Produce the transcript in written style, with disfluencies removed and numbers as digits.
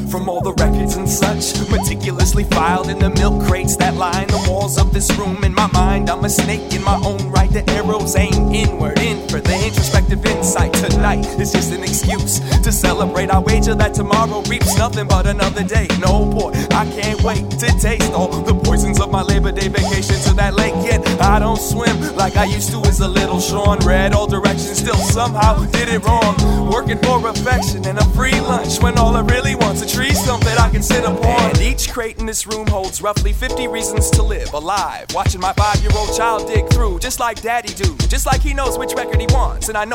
from all the records and such, meticulously filed in the milk crates that line the walls of this room. In my mind, I'm a snake in my own right. The arrows aim inward, in for the introspective insight. Tonight is just an excuse to celebrate. I wager that tomorrow reaps nothing but another day. No boy, I can't wait to taste all the poisons of my Labor Day vacation to that lake. Yet I don't swim like I used to as a little Sean. Read all directions, still somehow did it wrong. Working for affection and a free lunch when all I really want's a tree stump that I can sit upon. And each crate in this room holds roughly 50 reasons to live alive. Watching my 5-year-old child dig through, just like daddy do, just like he knows which record he wants. And I know